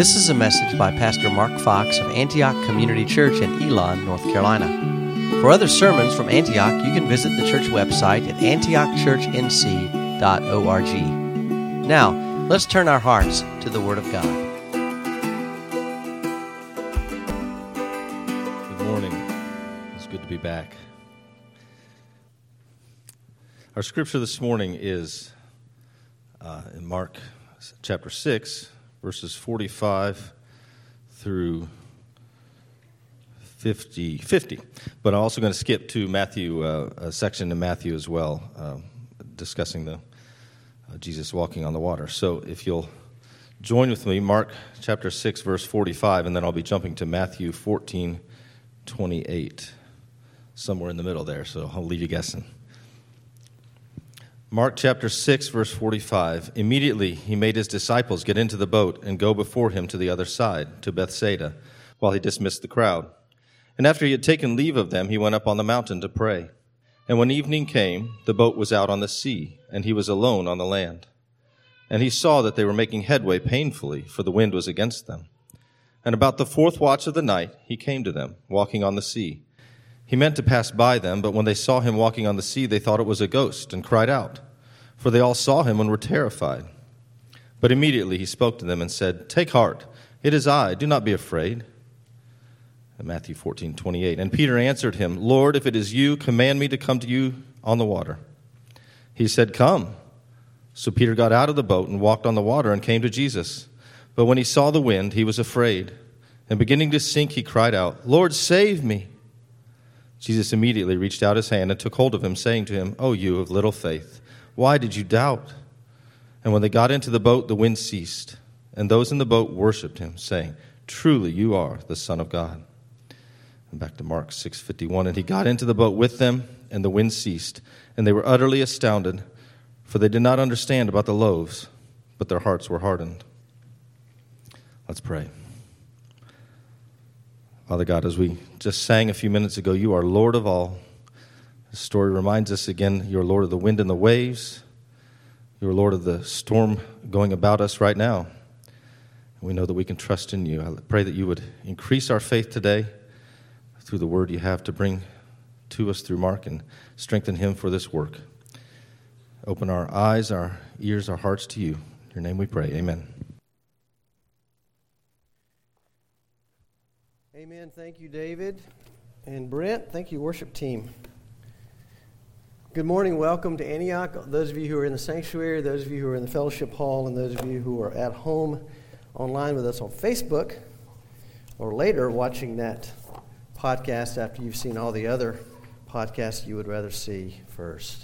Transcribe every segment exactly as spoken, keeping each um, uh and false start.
This is a message by Pastor Mark Fox of Antioch Community Church in Elon, North Carolina. For other sermons from Antioch, you can visit the church website at antioch church n c dot org. Now, let's turn our hearts to the Word of God. Good morning. It's good to be back. Our scripture this morning is uh, in Mark chapter six, verses forty-five through fifty. fifty. But I'm also going to skip to Matthew, uh, a section in Matthew as well, uh, discussing the uh, Jesus walking on the water. So if you'll join with me, Mark chapter six, verse forty-five, and then I'll be jumping to Matthew fourteen, twenty-eight, somewhere in the middle there, so I'll leave you guessing. Mark chapter six, verse forty-five, immediately he made his disciples get into the boat and go before him to the other side, to Bethsaida, while he dismissed the crowd. And after he had taken leave of them, he went up on the mountain to pray. And when evening came, the boat was out on the sea, and he was alone on the land. And he saw that they were making headway painfully, for the wind was against them. And about the fourth watch of the night, he came to them, walking on the sea. He meant to pass by them, but when they saw him walking on the sea, they thought it was a ghost, and cried out. For they all saw him and were terrified. But immediately he spoke to them and said, "Take heart, it is I, do not be afraid." And Matthew fourteen, twenty-eight. And Peter answered him, "Lord, if it is you, command me to come to you on the water." He said, "Come." So Peter got out of the boat and walked on the water and came to Jesus. But when he saw the wind, he was afraid. And beginning to sink, he cried out, "Lord, save me." Jesus immediately reached out his hand and took hold of him, saying to him, "O you of little faith, why did you doubt?" And when they got into the boat, the wind ceased, and those in the boat worshipped him, saying, "Truly you are the Son of God." And back to Mark six fifty-one, and he got into the boat with them, and the wind ceased, and they were utterly astounded, for they did not understand about the loaves, but their hearts were hardened. Let's pray. Father God, as we just sang a few minutes ago, you are Lord of all. The story reminds us again, you're Lord of the wind and the waves. You're Lord of the storm going about us right now. And we know that we can trust in you. I pray that you would increase our faith today through the word you have to bring to us through Mark, and strengthen him for this work. Open our eyes, our ears, our hearts to you. In your name we pray. Amen. Amen. Thank you, David and Brent. Thank you, worship team. Good morning. Welcome to Antioch. Those of you who are in the sanctuary, those of you who are in the fellowship hall, and those of you who are at home online with us on Facebook, or later watching that podcast after you've seen all the other podcasts you would rather see first.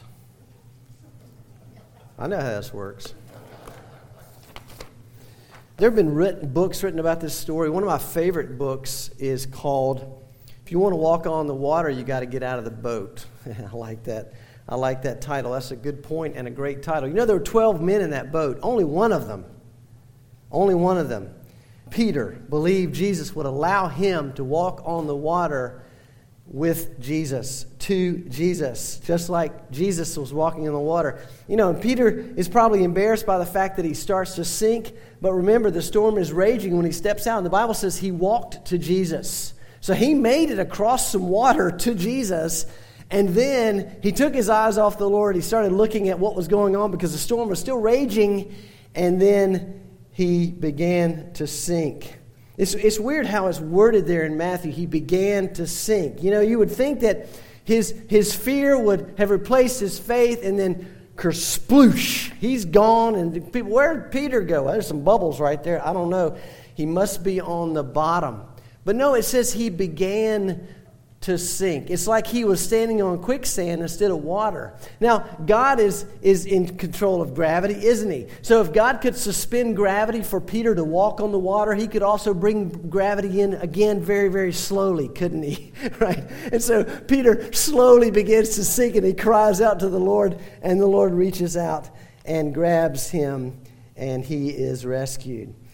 I know how this works. There have been written, books written about this story. One of my favorite books is called, "If You Want to Walk on the Water, You Got to Get Out of the Boat." I like that. I like that title. That's a good point and a great title. You know, there were twelve men in that boat. Only one of them, only one of them, Peter, believed Jesus would allow him to walk on the water with Jesus, to Jesus, just like Jesus was walking in the water. You know, and Peter is probably embarrassed by the fact that he starts to sink, but remember, the storm is raging when he steps out, and the Bible says he walked to Jesus. So he made it across some water to Jesus, and then he took his eyes off the Lord. He started looking at what was going on because the storm was still raging, and then he began to sink. It's, it's weird how it's worded there in Matthew. He began to sink. You know, you would think that his, his fear would have replaced his faith, and then kersploosh, he's gone. And people, where did Peter go? Well, there's some bubbles right there. I don't know. He must be on the bottom. But no, it says he began to sink. It's like he was standing on quicksand instead of water. Now, God is, is in control of gravity, isn't he? So if God could suspend gravity for Peter to walk on the water, he could also bring gravity in again very, very slowly, couldn't he? Right? And so Peter slowly begins to sink, and he cries out to the Lord, and the Lord reaches out and grabs him, and he is rescued.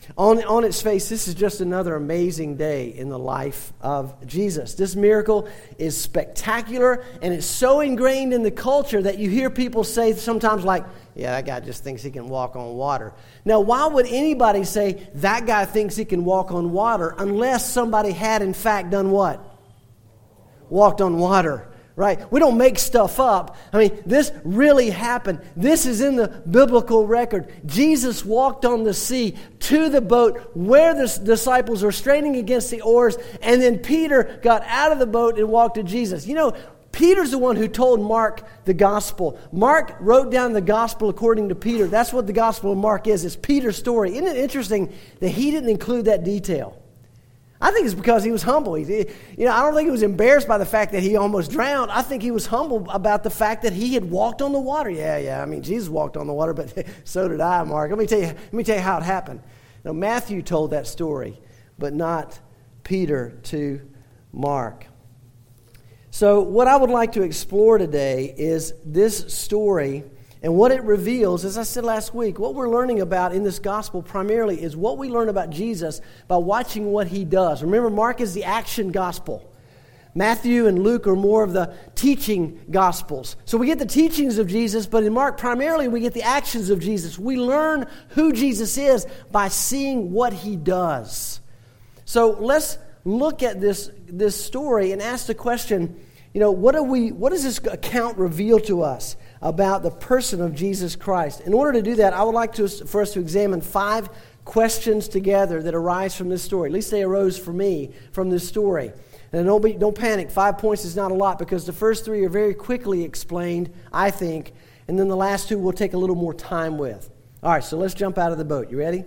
On, on its face, this is just another amazing day in the life of Jesus. This miracle is spectacular, and it's so ingrained in the culture that you hear people say sometimes like, yeah, that guy just thinks he can walk on water. Now, why would anybody say that guy thinks he can walk on water unless somebody had in fact done what? Walked on water. Right? We don't make stuff up. I mean, this really happened. This is in the biblical record. Jesus walked on the sea to the boat where the disciples were straining against the oars, and then Peter got out of the boat and walked to Jesus. You know, Peter's the one who told Mark the gospel. Mark wrote down the gospel according to Peter. That's what the gospel of Mark is. It's Peter's story. Isn't it interesting that he didn't include that detail? I think it's because he was humble. He, you know, I don't think he was embarrassed by the fact that he almost drowned. I think he was humble about the fact that he had walked on the water. Yeah, yeah. I mean, Jesus walked on the water, but so did I, Mark. Let me tell you. Let me tell you how it happened. Now, Matthew told that story, but not Peter to Mark. So, what I would like to explore today is this story. And what it reveals, as I said last week, what we're learning about in this gospel primarily is what we learn about Jesus by watching what he does. Remember, Mark is the action gospel. Matthew and Luke are more of the teaching gospels. So we get the teachings of Jesus, but in Mark primarily we get the actions of Jesus. We learn who Jesus is by seeing what he does. So let's look at this, this story and ask the question, you know, what do we? What does this account reveal to us about the person of Jesus Christ? In order to do that, I would like to, for us to examine five questions together that arise from this story. At least they arose for me from this story. And don't, be, don't panic. Five points is not a lot because the first three are very quickly explained, I think, and then the last two we'll take a little more time with. All right, so let's jump out of the boat. You ready?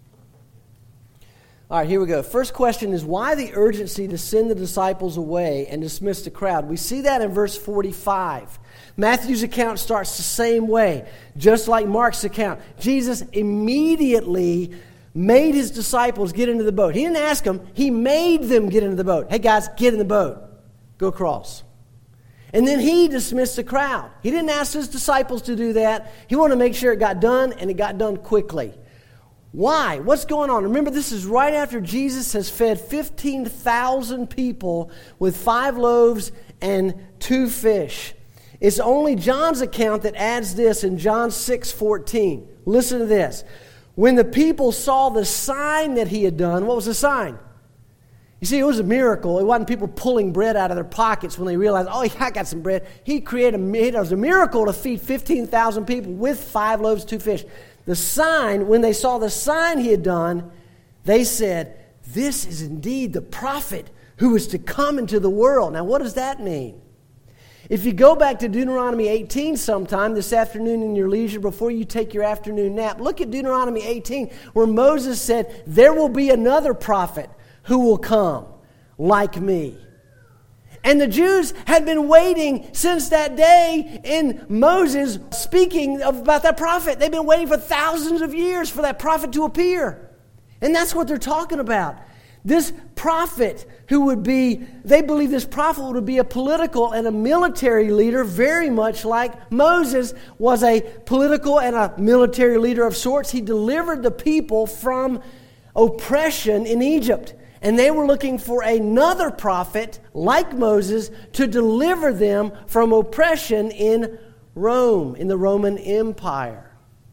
All right, here we go. First question is, why the urgency to send the disciples away and dismiss the crowd? We see that in verse forty-five. Matthew's account starts the same way, just like Mark's account. Jesus immediately made his disciples get into the boat. He didn't ask them. He made them get into the boat. Hey, guys, get in the boat. Go across. And then he dismissed the crowd. He didn't ask his disciples to do that. He wanted to make sure it got done, and it got done quickly. Why? What's going on? Remember, this is right after Jesus has fed fifteen thousand people with five loaves and two fish. It's only John's account that adds this in John six fourteen. Listen to this. When the people saw the sign that he had done, what was the sign? You see, it was a miracle. It wasn't people pulling bread out of their pockets when they realized, oh, yeah, I got some bread. He created a, it was a miracle to feed fifteen thousand people with five loaves, two fish. The sign, when they saw the sign he had done, they said, this is indeed the prophet who is to come into the world. Now, what does that mean? If you go back to Deuteronomy eighteen sometime this afternoon in your leisure before you take your afternoon nap, look at Deuteronomy eighteen where Moses said, there will be another prophet who will come like me. And the Jews had been waiting since that day in Moses speaking about that prophet. They've been waiting for thousands of years for that prophet to appear. And that's what they're talking about. This prophet who would be, they believe this prophet would be a political and a military leader, very much like Moses was a political and a military leader of sorts. He delivered the people from oppression in Egypt. And they were looking for another prophet like Moses to deliver them from oppression in Rome, in the Roman Empire.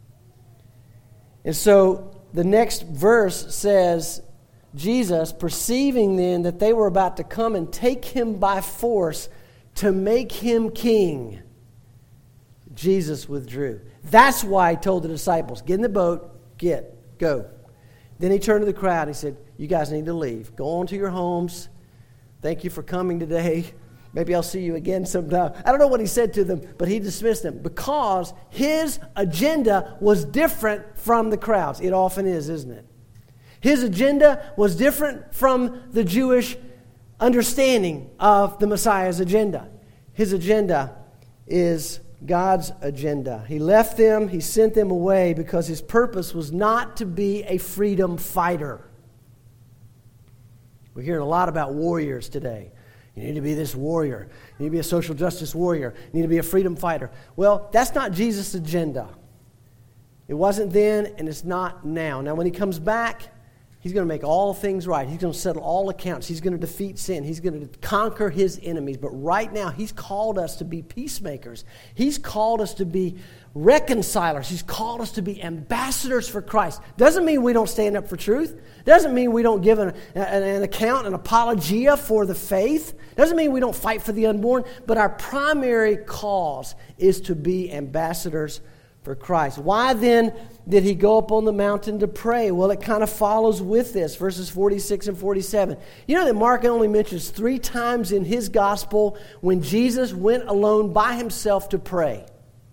And so the next verse says, Jesus, perceiving then that they were about to come and take him by force to make him king, Jesus withdrew. That's why he told the disciples, get in the boat, get, go. Then he turned to the crowd and he said, you guys need to leave. Go on to your homes. Thank you for coming today. Maybe I'll see you again sometime. I don't know what he said to them, but he dismissed them because his agenda was different from the crowds. It often is, isn't it? His agenda was different from the Jewish understanding of the Messiah's agenda. His agenda is God's agenda. He left them, he sent them away because his purpose was not to be a freedom fighter. We're hearing a lot about warriors today. You need to be this warrior. You need to be a social justice warrior. You need to be a freedom fighter. Well, that's not Jesus' agenda. It wasn't then, and it's not now. Now, when he comes back, He's going to make all things right. He's going to settle all accounts. He's going to defeat sin. He's going to conquer his enemies. But right now, he's called us to be peacemakers. He's called us to be reconcilers. He's called us to be ambassadors for Christ. Doesn't mean we don't stand up for truth. Doesn't mean we don't give an, an, an account, an apologia for the faith. Doesn't mean we don't fight for the unborn. But our primary cause is to be ambassadors for Christ. Why then did he go up on the mountain to pray? Well, it kind of follows with this, verses forty-six and forty-seven. You know that Mark only mentions three times in his gospel when Jesus went alone by himself to pray.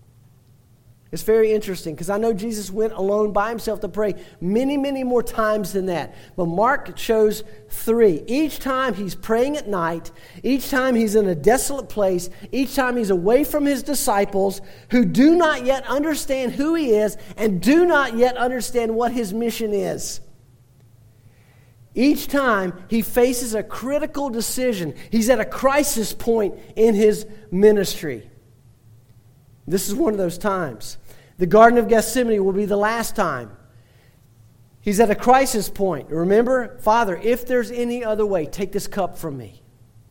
It's very interesting because I know Jesus went alone by himself to pray many, many more times than that. But Mark shows three. Each time he's praying at night, each time he's in a desolate place, each time he's away from his disciples who do not yet understand who he is and do not yet understand what his mission is. Each time he faces a critical decision. He's at a crisis point in his ministry. This is one of those times. The Garden of Gethsemane will be the last time. He's at a crisis point. Remember, Father, if there's any other way, take this cup from me.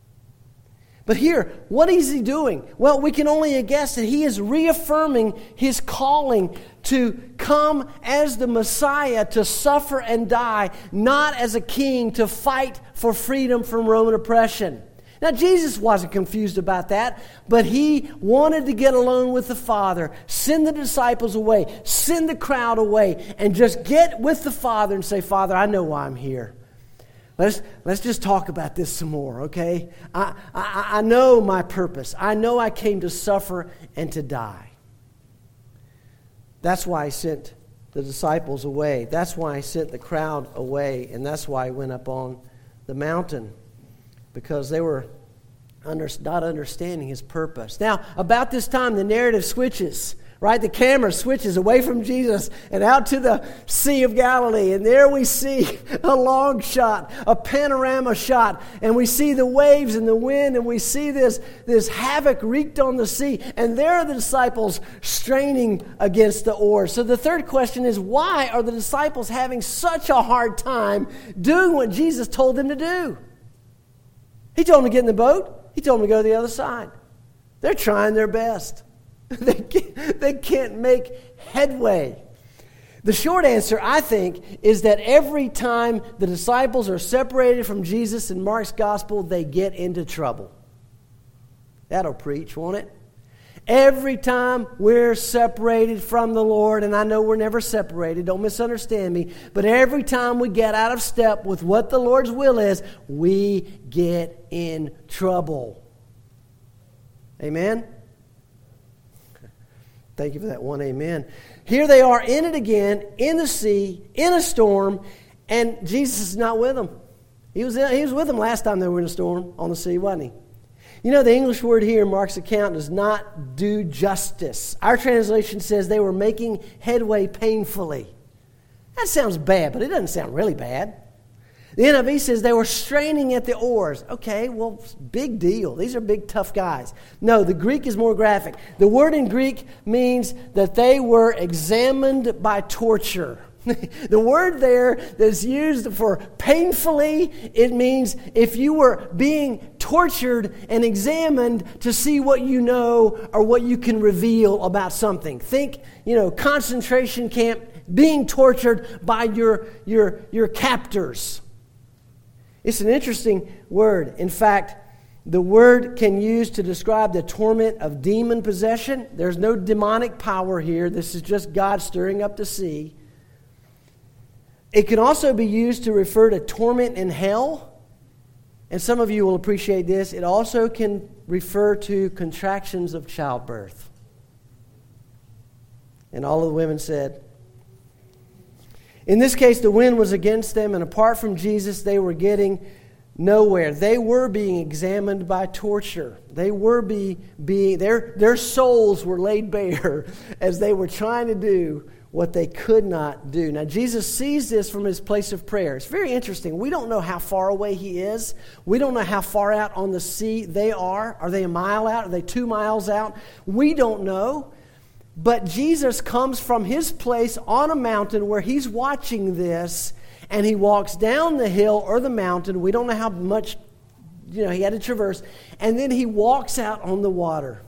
But here, what is he doing? Well, we can only guess that he is reaffirming his calling to come as the Messiah, to suffer and die, not as a king, to fight for freedom from Roman oppression. Now, Jesus wasn't confused about that, but he wanted to get alone with the Father, send the disciples away, send the crowd away, and just get with the Father and say, Father, I know why I'm here. Let's, let's just talk about this some more, okay? I, I, I know my purpose. I know I came to suffer and to die. That's why I sent the disciples away. That's why I sent the crowd away, and that's why I went up on the mountain. Because they were under, not understanding his purpose. Now, about this time, the narrative switches, right? The camera switches away from Jesus and out to the Sea of Galilee. And there we see a long shot, a panorama shot. And we see the waves and the wind. And we see this, this havoc wreaked on the sea. And there are the disciples straining against the oars. So the third question is, why are the disciples having such a hard time doing what Jesus told them to do? He told them to get in the boat. He told them to go to the other side. They're trying their best. They can't, they can't make headway. The short answer, I think, is that every time the disciples are separated from Jesus in Mark's gospel, they get into trouble. That'll preach, won't it? Every time we're separated from the Lord, and I know we're never separated, don't misunderstand me, but every time we get out of step with what the Lord's will is, we get in trouble. Amen? Thank you for that one amen. Here they are in it again, in the sea, in a storm, and Jesus is not with them. He was, in, he was with them last time they were in a storm on the sea, wasn't he? You know, the English word here in Mark's account does not do justice. Our translation says they were making headway painfully. That sounds bad, but it doesn't sound really bad. The N I V says they were straining at the oars. Okay, well, big deal. These are big, tough guys. No, the Greek is more graphic. The word in Greek means that they were examined by torture. The word there that's used for painfully, it means if you were being tortured and examined to see what you know or what you can reveal about something. Think, you know, concentration camp, being tortured by your, your, your captors. It's an interesting word. In fact, the word can use to describe the torment of demon possession. There's no demonic power here. This is just God stirring up the sea. It can also be used to refer to torment in hell. And some of you will appreciate this. It also can refer to contractions of childbirth. And all of the women said, in this case, the wind was against them, and apart from Jesus, they were getting nowhere. They were being examined by torture. They were be, being, their, their souls were laid bare as they were trying to do what they could not do. Now, Jesus sees this from his place of prayer. It's very interesting. We don't know how far away he is. We don't know how far out on the sea they are. Are they a mile out? Are they two miles out? We don't know. But Jesus comes from his place on a mountain where he's watching this, And he walks down the hill or the mountain. We don't know how much, you know, he had to traverse. And then he walks out on the water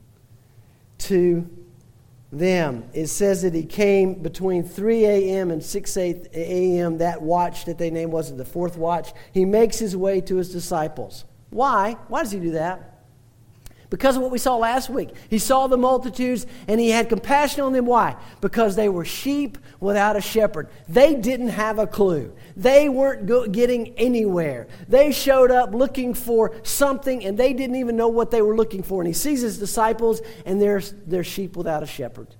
to them. It says that he came between three a.m. and six a.m. That watch that they named wasn't the fourth watch. He makes his way to his disciples. Why? Why does he do that? Because of what we saw last week. He saw the multitudes and he had compassion on them. Why? Because they were sheep without a shepherd. They didn't have a clue. They weren't go- getting anywhere. They showed up looking for something and they didn't even know what they were looking for. And he sees his disciples and they're, they're sheep without a shepherd.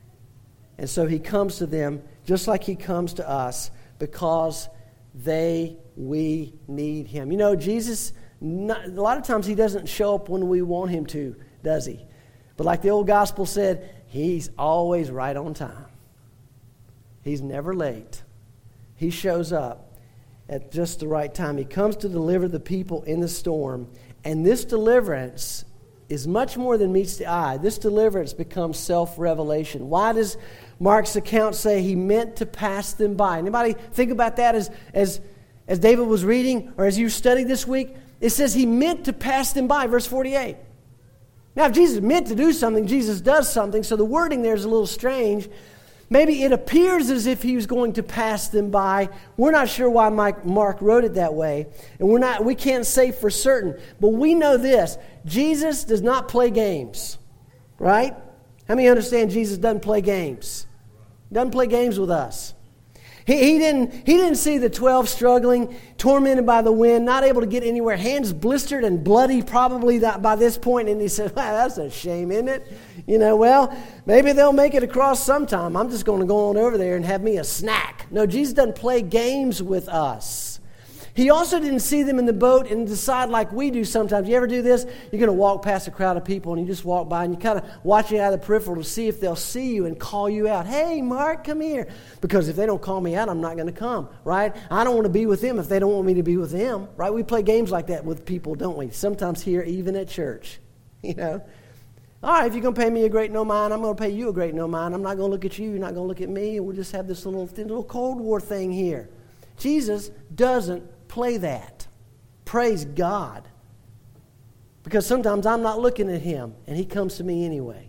And so he comes to them just like he comes to us because they, we need him. You know, Jesus... Not, a lot of times he doesn't show up when we want him to, does he? But like the old gospel said, he's always right on time. He's never late. He shows up at just the right time. He comes to deliver the people in the storm. And this deliverance is much more than meets the eye. This deliverance becomes self-revelation. Why does Mark's account say he meant to pass them by? Anybody think about that as, as, as David was reading or as you studied this week? It says he meant to pass them by, verse forty-eight. Now, if Jesus meant to do something, Jesus does something, so the wording there is a little strange. Maybe it appears as if he was going to pass them by. We're not sure why Mike, Mark wrote it that way, and we're not. We can't say for certain. But we know this: Jesus does not play games, right? How many understand Jesus doesn't play games? Doesn't play games with us. He, he didn't he didn't see the twelve struggling, tormented by the wind, not able to get anywhere, hands blistered and bloody probably that by this point. And he said, wow, that's a shame, isn't it? You know, well, maybe they'll make it across sometime. I'm just going to go on over there and have me a snack. No, Jesus doesn't play games with us. He also didn't see them in the boat and decide like we do sometimes. You ever do this? You're going to walk past a crowd of people and you just walk by and you kind of watching out of the peripheral to see if they'll see you and call you out. Hey, Mark, come here. Because if they don't call me out, I'm not going to come, right? I don't want to be with them if they don't want me to be with them, right? We play games like that with people, don't we? Sometimes here, even at church, you know. All right, if you're going to pay me a great no mind, I'm going to pay you a great no mind. I'm not going to look at you. You're not going to look at me. We'll just have this little, little Cold War thing here. Jesus doesn't play that. Praise God. Because sometimes I'm not looking at him and he comes to me anyway.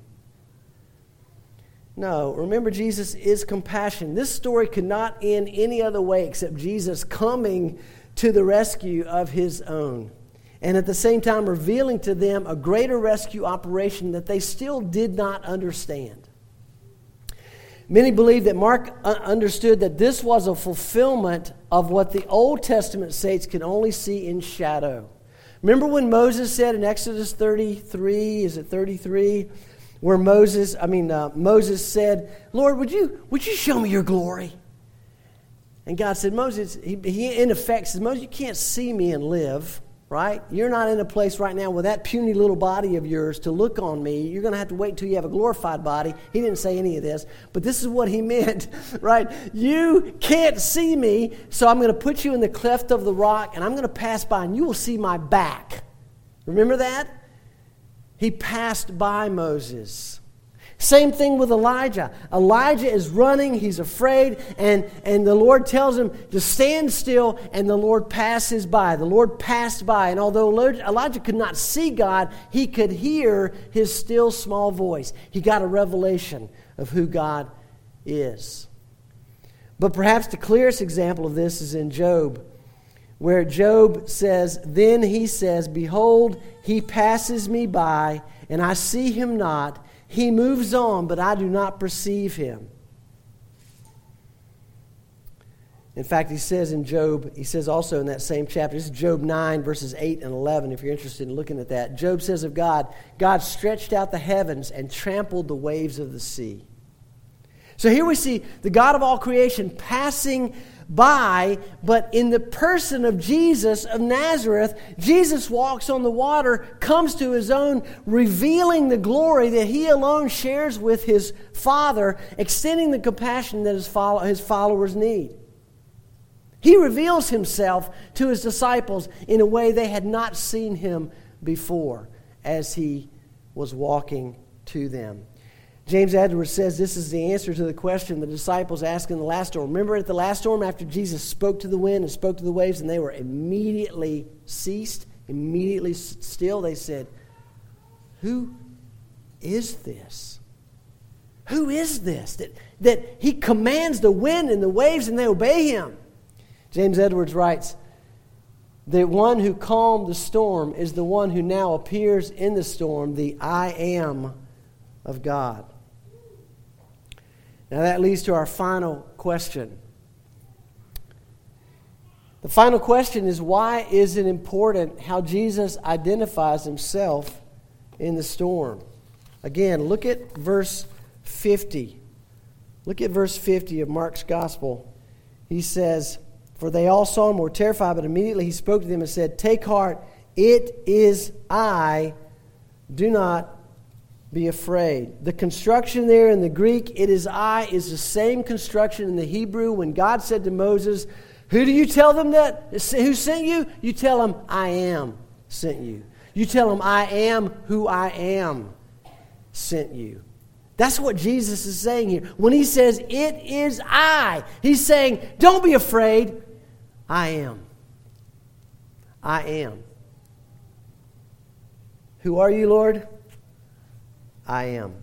No, remember Jesus is compassion. This story could not end any other way except Jesus coming to the rescue of his own. And at the same time revealing to them a greater rescue operation that they still did not understand. Many believe that Mark understood that this was a fulfillment of what the Old Testament saints could only see in shadow. Remember when Moses said in Exodus thirty-three, is it thirty-three, where Moses, I mean uh, Moses said, "Lord, would you would you show me your glory?" And God said, Moses, he, he in effect says, Moses, you can't see me and live. Right? You're not in a place right now with that puny little body of yours to look on me. You're going to have to wait until you have a glorified body. He didn't say any of this, but this is what he meant, right? You can't see me, so I'm going to put you in the cleft of the rock, and I'm going to pass by, and you will see my back. Remember that? He passed by Moses. Same thing with Elijah. Elijah is running, he's afraid, and, and the Lord tells him to stand still, and the Lord passes by. The Lord passed by, and although Elijah could not see God, he could hear his still small voice. He got a revelation of who God is. But perhaps the clearest example of this is in Job, where Job says, then he says, behold, he passes me by, and I see him not. He moves on, but I do not perceive him. In fact, he says in Job, he says also in that same chapter, this is Job nine, verses eight and eleven, if you're interested in looking at that. Job says of God, God stretched out the heavens and trampled the waves of the sea. So here we see the God of all creation passing by, but in the person of Jesus of Nazareth, Jesus walks on the water, comes to his own, revealing the glory that he alone shares with his Father, extending the compassion that his, follow, his followers need. He reveals himself to his disciples in a way they had not seen him before as he was walking to them. James Edwards says this is the answer to the question the disciples asked in the last storm. Remember at the last storm after Jesus spoke to the wind and spoke to the waves and they were immediately ceased, immediately still, they said, who is this? Who is this? That, that he commands the wind and the waves and they obey him. James Edwards writes, the one who calmed the storm is the one who now appears in the storm, the I am of God. Now that leads to our final question. The final question is, why is it important how Jesus identifies himself in the storm? Again, look at verse fifty. Look at verse fifty of Mark's Gospel. He says, for they all saw him, were terrified, but immediately he spoke to them and said, take heart, it is I, do not be afraid. The construction there in the Greek, it is I, is the same construction in the Hebrew when God said to Moses, who do you tell them that, who sent you? You tell them, I am sent you. You tell them, I am who I am sent you. That's what Jesus is saying here. When he says, it is I, he's saying, don't be afraid. I am. I am. Who are you, Lord? I am.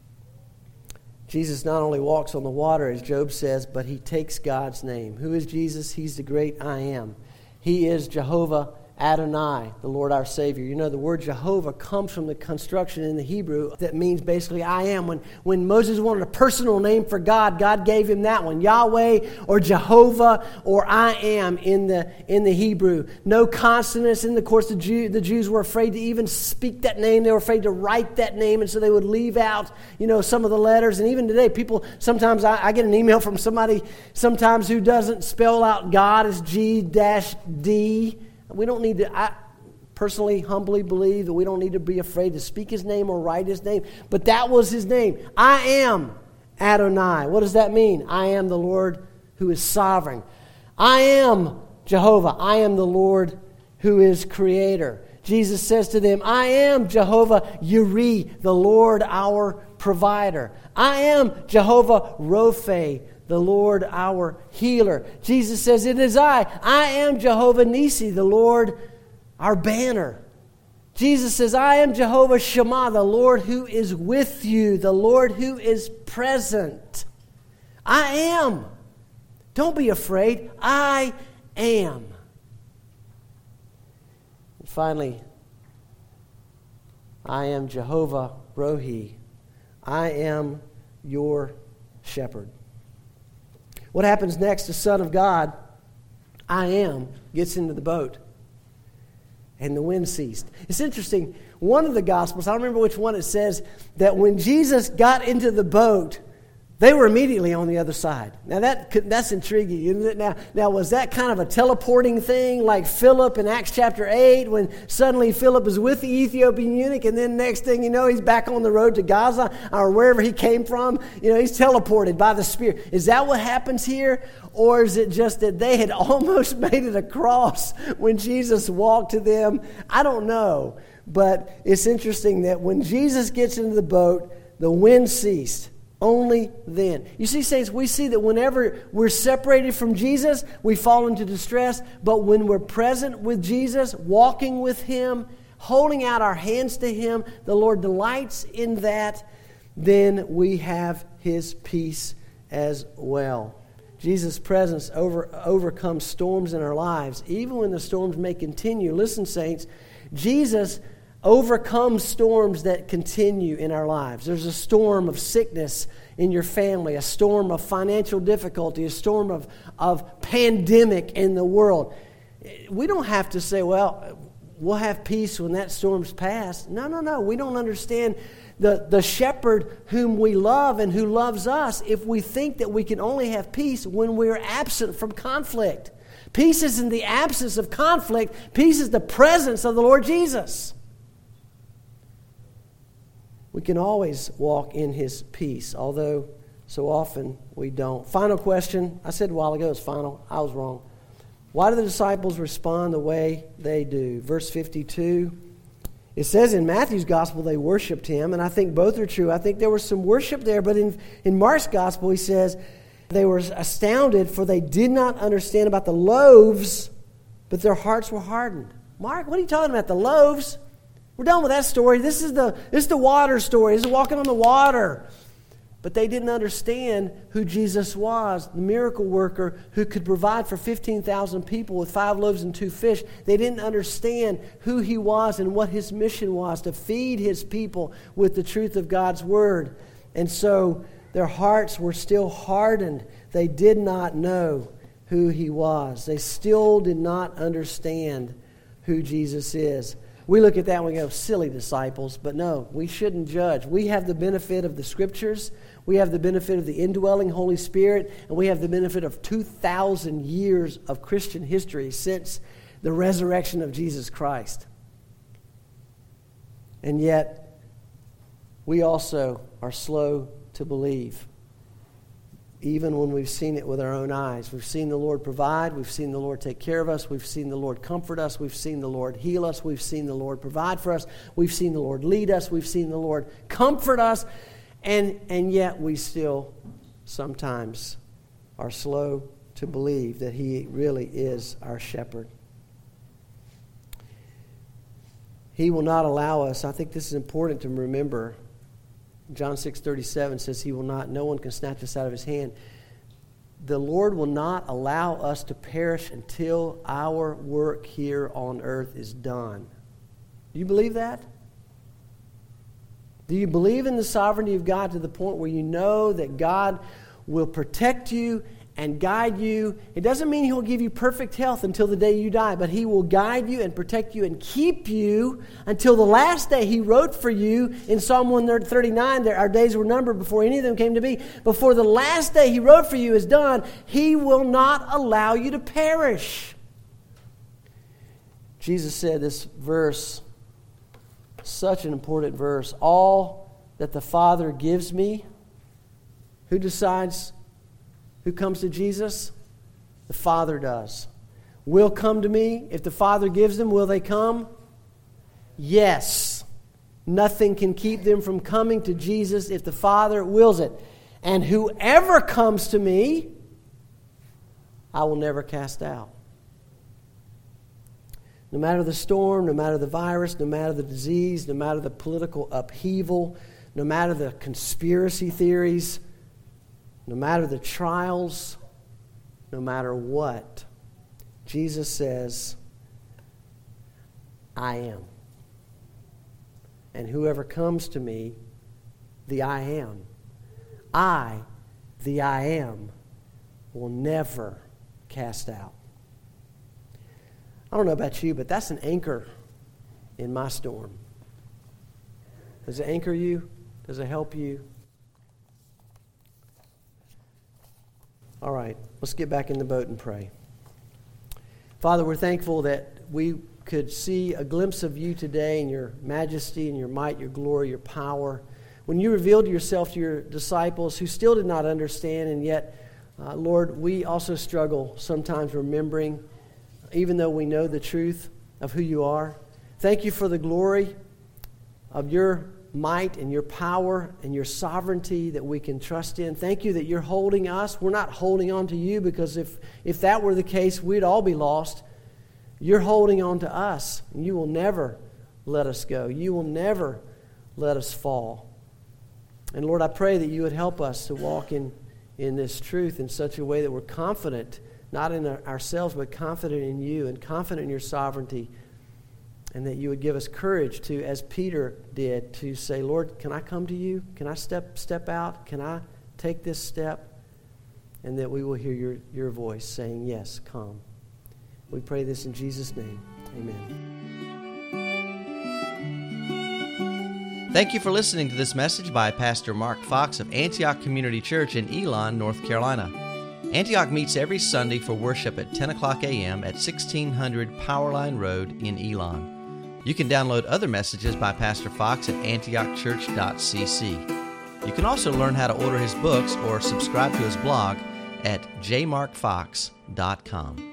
Jesus not only walks on the water, as Job says, but he takes God's name. Who is Jesus? He's the great I am. He is Jehovah Adonai, the Lord our Savior. You know, the word Jehovah comes from the construction in the Hebrew that means basically I am. When, when Moses wanted a personal name for God, God gave him that one, Yahweh or Jehovah or I am in the in the Hebrew. No consonants. And of course, the, Jew, the Jews were afraid to even speak that name. They were afraid to write that name, and so they would leave out, you know, some of the letters. And even today, people, sometimes I, I get an email from somebody sometimes who doesn't spell out God as G D. We don't need to, I personally humbly believe that we don't need to be afraid to speak his name or write his name. But that was his name. I am Adonai. What does that mean? I am the Lord who is sovereign. I am Jehovah. I am the Lord who is creator. Jesus says to them, I am Jehovah Yireh, the Lord our provider. I am Jehovah Rophe, the Lord our healer. Jesus says, it is I. I am Jehovah Nissi, the Lord our banner. Jesus says, I am Jehovah Shammah, the Lord who is with you, the Lord who is present. I am. Don't be afraid. I am. And finally, I am Jehovah Rohi. I am your shepherd. What happens next? The Son of God, I am, gets into the boat. And the wind ceased. It's interesting. One of the Gospels, I don't remember which one, it says that when Jesus got into the boat, they were immediately on the other side. Now that that's intriguing, isn't it? Now, now was that kind of a teleporting thing like Philip in Acts chapter eight when suddenly Philip is with the Ethiopian eunuch and then next thing you know he's back on the road to Gaza or wherever he came from? You know, he's teleported by the Spirit. Is that what happens here? Or is it just that they had almost made it across when Jesus walked to them? I don't know. But it's interesting that when Jesus gets into the boat, the wind ceased. Only then. You see, saints, we see that whenever we're separated from Jesus, we fall into distress. But when we're present with Jesus, walking with Him, holding out our hands to Him, the Lord delights in that, then we have His peace as well. Jesus' presence over, overcomes storms in our lives, even when the storms may continue. Listen, saints, Jesus overcomes storms that continue in our lives. There's a storm of sickness in your family, a storm of financial difficulty, a storm of, of pandemic in the world. We don't have to say, well, we'll have peace when that storm's passed. No, no, no. We don't understand the, the shepherd whom we love and who loves us if we think that we can only have peace when we're absent from conflict. Peace isn't the absence of conflict. Peace is the presence of the Lord Jesus. We can always walk in His peace, although so often we don't. Final question. I said a while ago it's final. I was wrong. Why do the disciples respond the way they do? Verse fifty-two, It says in Matthew's gospel they worshiped him, and I think both are true. I think there was some worship there, but in, in Mark's gospel he says they were astounded, for they did not understand about the loaves, but their hearts were hardened. Mark, what are you talking about? The loaves? We're done with that story. This is the this is the water story. This is walking on the water. But they didn't understand who Jesus was, the miracle worker who could provide for fifteen thousand people with five loaves and two fish. They didn't understand who he was and what his mission was, to feed his people with the truth of God's word. And so their hearts were still hardened. They did not know who he was. They still did not understand who Jesus is. We look at that and we go, silly disciples. But no, we shouldn't judge. We have the benefit of the Scriptures. We have the benefit of the indwelling Holy Spirit. And we have the benefit of two thousand years of Christian history since the resurrection of Jesus Christ. And yet, we also are slow to believe. Even when we've seen it with our own eyes. We've seen the Lord provide. We've seen the Lord take care of us. We've seen the Lord comfort us. We've seen the Lord heal us. We've seen the Lord provide for us. We've seen the Lord lead us. We've seen the Lord comfort us. And, and yet we still sometimes are slow to believe that he really is our shepherd. He will not allow us. I think this is important to remember. John six thirty-seven says he will not, no one can snatch us out of his hand. The Lord will not allow us to perish until our work here on earth is done. Do you believe that? Do you believe in the sovereignty of God to the point where you know that God will protect you and guide you? It doesn't mean he'll give you perfect health until the day you die, but he will guide you and protect you and keep you until the last day. He wrote for you in Psalm one thirty-nine that our days were numbered before any of them came to be. Before the last day he wrote for you is done, he will not allow you to perish. Jesus said this verse, such an important verse, all that the Father gives me. Who decides who comes to Jesus? The Father does. Will come to me. If the Father gives them, will they come? Yes. Nothing can keep them from coming to Jesus if the Father wills it. And whoever comes to me, I will never cast out. No matter the storm, no matter the virus, no matter the disease, no matter the political upheaval, no matter the conspiracy theories, no matter the trials, no matter what, Jesus says, I am. And whoever comes to me, the I am, I, the I am, will never cast out. I don't know about you, but that's an anchor in my storm. Does it anchor you? Does it help you? All right, let's get back in the boat and pray. Father, we're thankful that we could see a glimpse of you today and your majesty and your might, your glory, your power. When you revealed yourself to your disciples who still did not understand, and yet, uh, Lord, we also struggle sometimes remembering, even though we know the truth of who you are. Thank you for the glory of your might and your power and your sovereignty that we can trust in. Thank you that you're holding us. We're not holding on to you, because if, if that were the case, we'd all be lost. You're holding on to us. And you will never let us go. You will never let us fall. And Lord, I pray that you would help us to walk in, in this truth in such a way that we're confident, not in ourselves, but confident in you and confident in your sovereignty. And that you would give us courage to, as Peter did, to say, Lord, can I come to you? Can I step step out? Can I take this step? And that we will hear your, your voice saying, yes, come. We pray this in Jesus' name. Amen. Thank you for listening to this message by Pastor Mark Fox of Antioch Community Church in Elon, North Carolina. Antioch meets every Sunday for worship at ten o'clock a.m. at sixteen hundred Powerline Road in Elon. You can download other messages by Pastor Fox at antioch church dot c c. You can also learn how to order his books or subscribe to his blog at j mark fox dot com.